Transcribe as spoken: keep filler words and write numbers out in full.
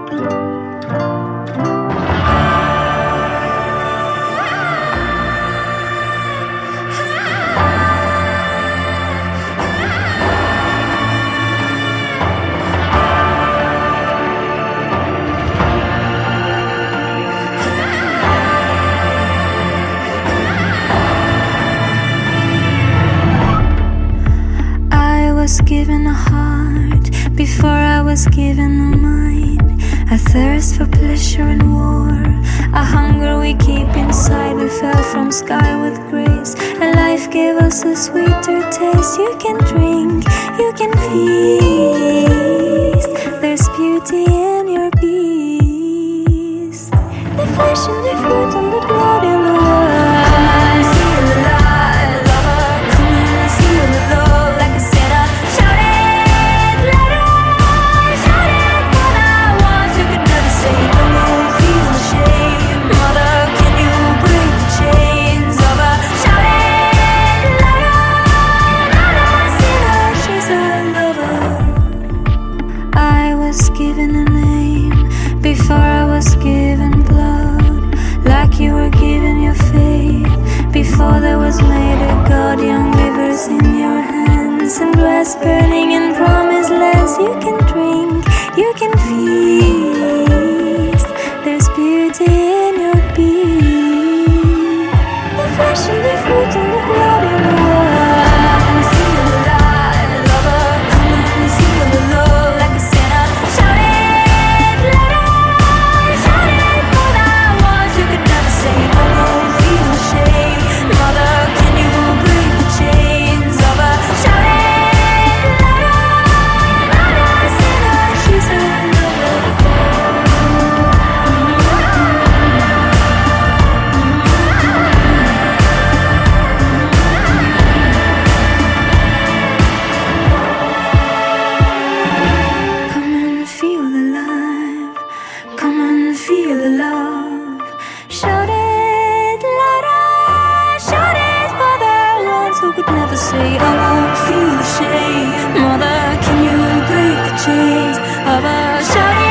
I was given a heart before I was given a mind. A thirst for pleasure and war, a hunger we keep inside. We fell from sky with grace, and life gave us a sweeter taste. You can drink, you can feast. There's beauty in your beast. The flesh and the fruit and the blood in the world. Come and feel alive, lover. Come and feel the love like a sinner. Shout it louder, shout it for the ones who could never say no. Feel the shame, mother. Can you break the chains of a shout it louder, louder, sinner. She's a lover. I was given a name before I was given blood, like you were given your faith before there was made a God. Young rivers in your hands and grass burning in promised lands. You can drink, you can feast. There's beauty in your being. The flesh and the fruit and the blood in the world. Come and feel alive, lover. Come and feel the love like a sinner. Shout it louder, shout it for the ones who could never say no. Feel the shame, mother. Can you break the chains of a shout it louder, louder, sinner. She's a lover. Come and feel the life, come and feel the love. Shout it louder, shout it for the ones who could never say I won't feel the shame. Mother, can you break the chains of a shout it